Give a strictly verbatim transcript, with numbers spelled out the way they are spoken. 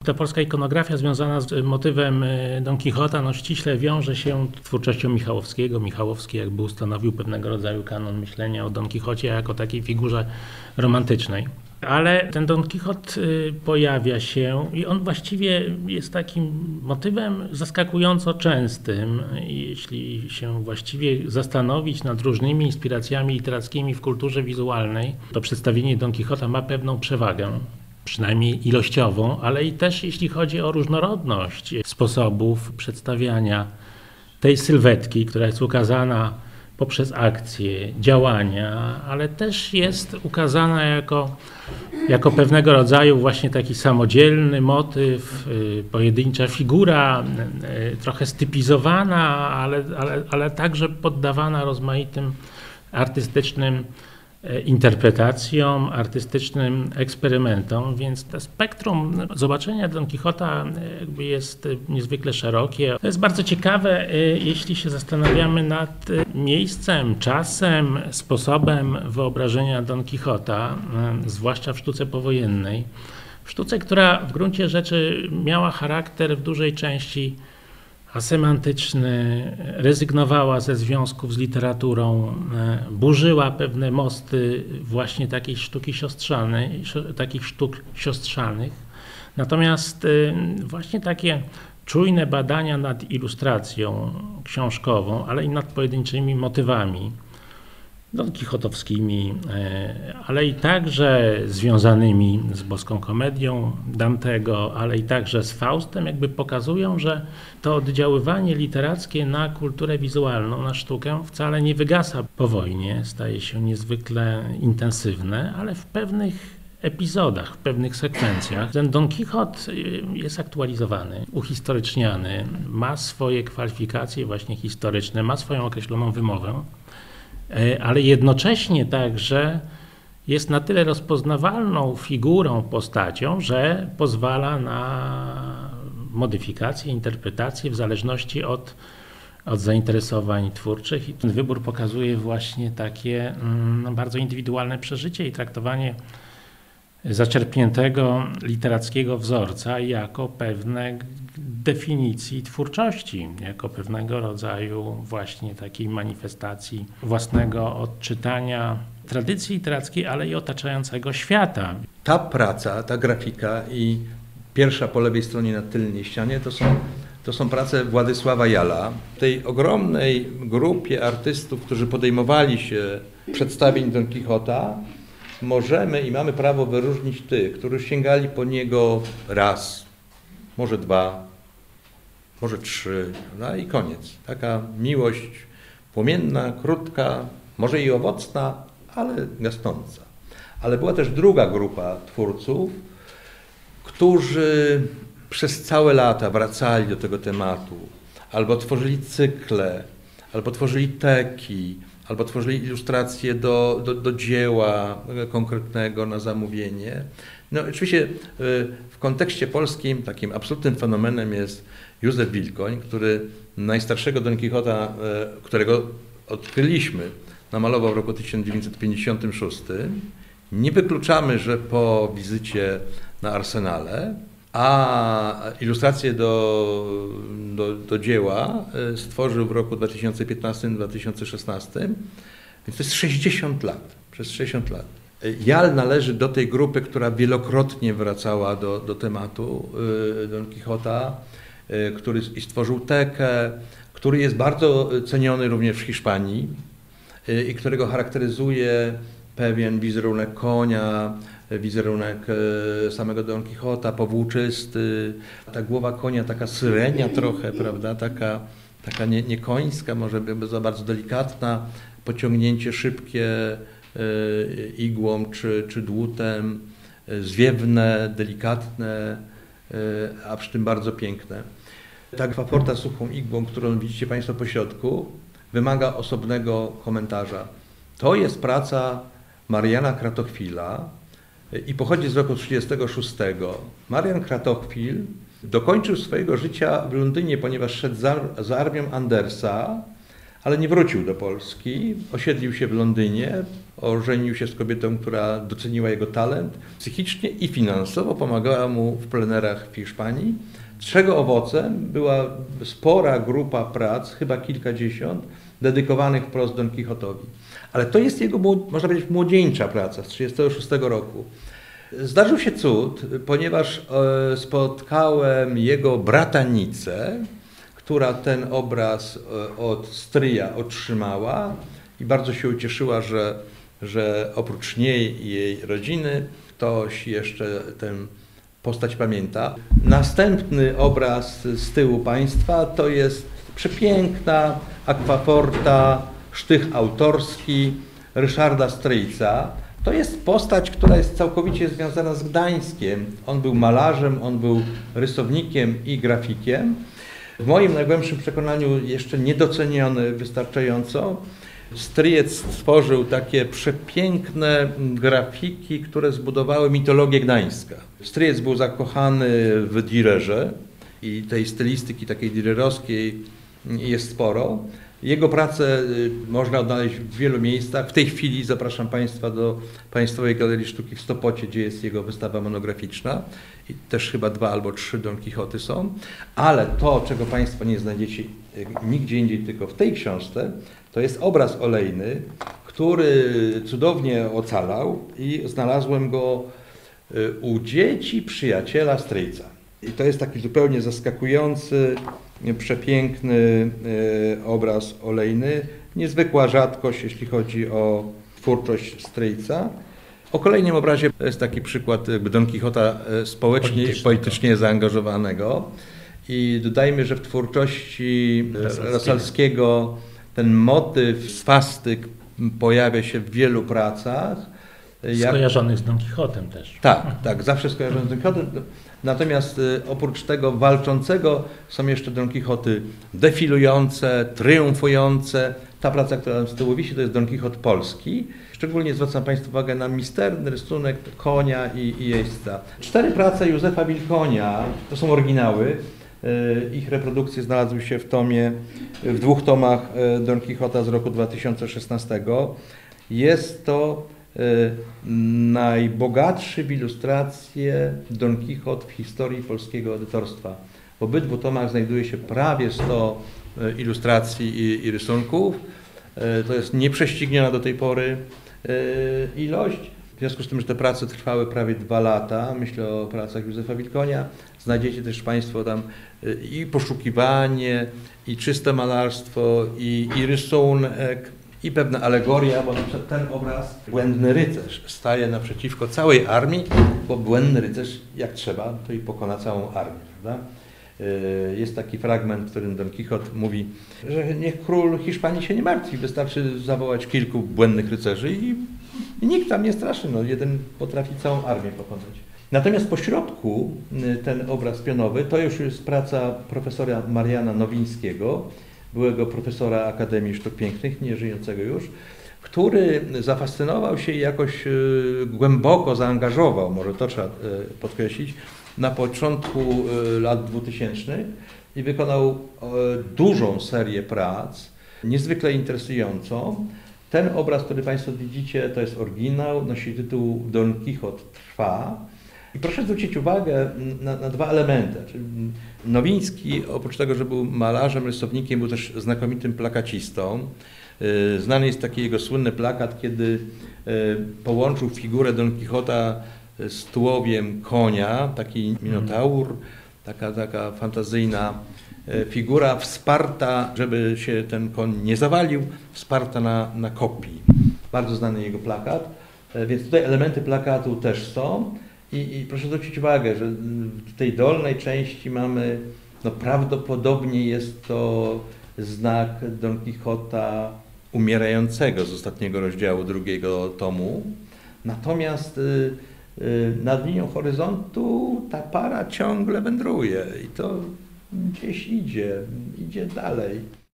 Ta polska ikonografia związana z motywem Don Quixota no, ściśle wiąże się z twórczością Michałowskiego. Michałowski jakby ustanowił pewnego rodzaju kanon myślenia o Don Quixocie jako takiej figurze romantycznej. Ale ten Don Quixot pojawia się i on właściwie jest takim motywem zaskakująco częstym. Jeśli się właściwie zastanowić nad różnymi inspiracjami literackimi w kulturze wizualnej, to przedstawienie Don Quixota ma pewną przewagę. Przynajmniej ilościową, ale i też jeśli chodzi o różnorodność sposobów przedstawiania tej sylwetki, która jest ukazana poprzez akcje, działania, ale też jest ukazana jako, jako pewnego rodzaju właśnie taki samodzielny motyw, pojedyncza figura, trochę stypizowana, ale, ale, ale także poddawana rozmaitym artystycznym interpretacjom, artystycznym eksperymentom, więc to spektrum zobaczenia Don Quixota jakby jest niezwykle szerokie. To jest bardzo ciekawe, jeśli się zastanawiamy nad miejscem, czasem, sposobem wyobrażenia Don Quixota, zwłaszcza w sztuce powojennej. W sztuce, która w gruncie rzeczy miała charakter w dużej części asemantyczny, rezygnowała ze związków z literaturą, burzyła pewne mosty właśnie takiej sztuki siostrzanej, takich sztuk siostrzanych. Natomiast właśnie takie czujne badania nad ilustracją książkową, ale i nad pojedynczymi motywami Don Quixotowskimi, ale i także związanymi z boską komedią Dantego, ale i także z Faustem, jakby pokazują, że to oddziaływanie literackie na kulturę wizualną, na sztukę wcale nie wygasa po wojnie, staje się niezwykle intensywne, ale w pewnych epizodach, w pewnych sekwencjach ten Don Quixot jest aktualizowany, uhistoryczniany, ma swoje kwalifikacje właśnie historyczne, ma swoją określoną wymowę, ale jednocześnie także jest na tyle rozpoznawalną figurą, postacią, że pozwala na modyfikację, interpretację w zależności od, od zainteresowań twórczych. I ten wybór pokazuje właśnie takie no, bardzo indywidualne przeżycie i traktowanie zaczerpniętego literackiego wzorca jako pewne definicji twórczości, jako pewnego rodzaju właśnie takiej manifestacji własnego odczytania tradycji literackiej, ale i otaczającego świata. Ta praca, ta grafika i pierwsza po lewej stronie na tylnej ścianie to są, to są prace Władysława Jalla. W tej ogromnej grupie artystów, którzy podejmowali się przedstawień Don Quixota, możemy i mamy prawo wyróżnić tych, którzy sięgali po niego raz, może dwa, może trzy, no i koniec. Taka miłość płomienna, krótka, może i owocna, ale gasnąca. Ale była też druga grupa twórców, którzy przez całe lata wracali do tego tematu, albo tworzyli cykle, albo tworzyli teki, albo tworzyli ilustracje do, do, do dzieła konkretnego na zamówienie. No oczywiście w kontekście polskim takim absolutnym fenomenem jest Józef Wilkoń, który najstarszego Don Quixota, którego odkryliśmy, namalował w roku tysiąc dziewięćset pięćdziesiątym szóstym. Nie wykluczamy, że po wizycie na Arsenale, a ilustracje do, do, do dzieła stworzył w roku dwa tysiące piętnastym do dwa tysiące szesnastym, więc to jest sześćdziesiąt lat, przez sześćdziesiąt lat. Jall należy do tej grupy, która wielokrotnie wracała do, do tematu Don Quixota, który stworzył tekę, który jest bardzo ceniony również w Hiszpanii i którego charakteryzuje pewien wizerunek konia, wizerunek samego Don Quixota, powłóczysty, ta głowa konia taka syrenia trochę, prawda, taka, taka nie, nie końska, może za bardzo delikatna, pociągnięcie szybkie igłą czy, czy dłutem, zwiewne, delikatne, a przy tym bardzo piękne. Ta gwaporta suchą igłą, którą widzicie Państwo po środku, wymaga osobnego komentarza. To jest praca Mariana Kratochwila i pochodzi z roku trzydziestego szóstego. Marian Kratochwil dokończył swojego życia w Londynie, ponieważ szedł za, za armią Andersa, ale nie wrócił do Polski. Osiedlił się w Londynie, ożenił się z kobietą, która doceniła jego talent, psychicznie i finansowo pomagała mu w plenerach w Hiszpanii, czego owocem była spora grupa prac, chyba kilkadziesiąt, dedykowanych wprost Don Quixote'owi. Ale to jest jego, można powiedzieć, młodzieńcza praca z tysiąc dziewięćset trzydziestego szóstego roku. Zdarzył się cud, ponieważ spotkałem jego bratanicę, która ten obraz od stryja otrzymała i bardzo się ucieszyła, że, że oprócz niej i jej rodziny ktoś jeszcze tę postać pamięta. Następny obraz z tyłu państwa to jest przepiękna akwaporta, sztych autorski Ryszarda Stryjca. To jest postać, która jest całkowicie związana z Gdańskiem. On był malarzem, on był rysownikiem i grafikiem. W moim najgłębszym przekonaniu jeszcze niedoceniony wystarczająco. Stryjec stworzył takie przepiękne grafiki, które zbudowały mitologię Gdańska. Stryjec był zakochany w Dürerze i tej stylistyki takiej dürerowskiej jest sporo. Jego pracę można odnaleźć w wielu miejscach. W tej chwili zapraszam Państwa do Państwowej Galerii Sztuki w Sopocie, gdzie jest jego wystawa monograficzna. I też chyba dwa albo trzy Don Quixoty są. Ale to, czego Państwo nie znajdziecie nigdzie indziej, tylko w tej książce, to jest obraz olejny, który cudownie ocalał i znalazłem go u dzieci przyjaciela Stryjca. I to jest taki zupełnie zaskakujący, przepiękny obraz olejny, niezwykła rzadkość, jeśli chodzi o twórczość Stryjca. O kolejnym obrazie to jest taki przykład Don Quixota społecznie i politycznie zaangażowanego. I dodajmy, że w twórczości Rosalskiego ten motyw swastyk pojawia się w wielu pracach. Skojarzonych z Don Quixotem też. Tak, tak, zawsze skojarzony z Don Quixotem. Natomiast oprócz tego walczącego są jeszcze Don Quixoty defilujące, triumfujące. Ta praca, która tam z tyłu wisi, to jest Don Quixote polski. Szczególnie zwracam Państwu uwagę na misterny rysunek konia i, i jeźdźca. Cztery prace Józefa Wilkonia, to są oryginały. Ich reprodukcje znalazły się w tomie, w dwóch tomach Don Quixota z roku dwa tysiące szesnastego. Jest to najbogatszy w ilustracje Don Quixote w historii polskiego edytorstwa. W obydwu tomach znajduje się prawie sto ilustracji i, i rysunków. To jest nieprześcigniona do tej pory ilość. W związku z tym, że te prace trwały prawie dwa lata, myślę o pracach Józefa Wilkonia, znajdziecie też Państwo tam i poszukiwanie, i czyste malarstwo, i, i rysunek, i pewna alegoria, bo ten obraz, Błędny Rycerz, staje naprzeciwko całej armii, bo Błędny Rycerz, jak trzeba, to i pokona całą armię, prawda? Jest taki fragment, w którym Don Quixote mówi, że niech król Hiszpanii się nie martwi, wystarczy zawołać kilku błędnych rycerzy i, i nikt tam nie straszy, no, jeden potrafi całą armię pokonać. Natomiast po środku ten obraz pionowy to już jest praca profesora Mariana Nowińskiego, byłego profesora Akademii Sztuk Pięknych, nieżyjącego już, który zafascynował się i jakoś głęboko zaangażował, może to trzeba podkreślić, na początku lat dwutysięcznych i wykonał dużą serię prac, niezwykle interesującą. Ten obraz, który Państwo widzicie, to jest oryginał, nosi tytuł Don Quixote trwa. I proszę zwrócić uwagę na, na dwa elementy. Nowiński, oprócz tego, że był malarzem, rysownikiem, był też znakomitym plakacistą. Znany jest taki jego słynny plakat, kiedy połączył figurę Don Quixota z tułowiem konia, taki minotaur, taka, taka fantazyjna figura wsparta, żeby się ten koń nie zawalił, wsparta na, na kopii. Bardzo znany jego plakat, więc tutaj elementy plakatu też są. I, I proszę zwrócić uwagę, że w tej dolnej części mamy, no prawdopodobnie jest to znak Don Quixota umierającego z ostatniego rozdziału drugiego tomu. Natomiast y, y, nad linią horyzontu ta para ciągle wędruje i to gdzieś idzie, idzie dalej.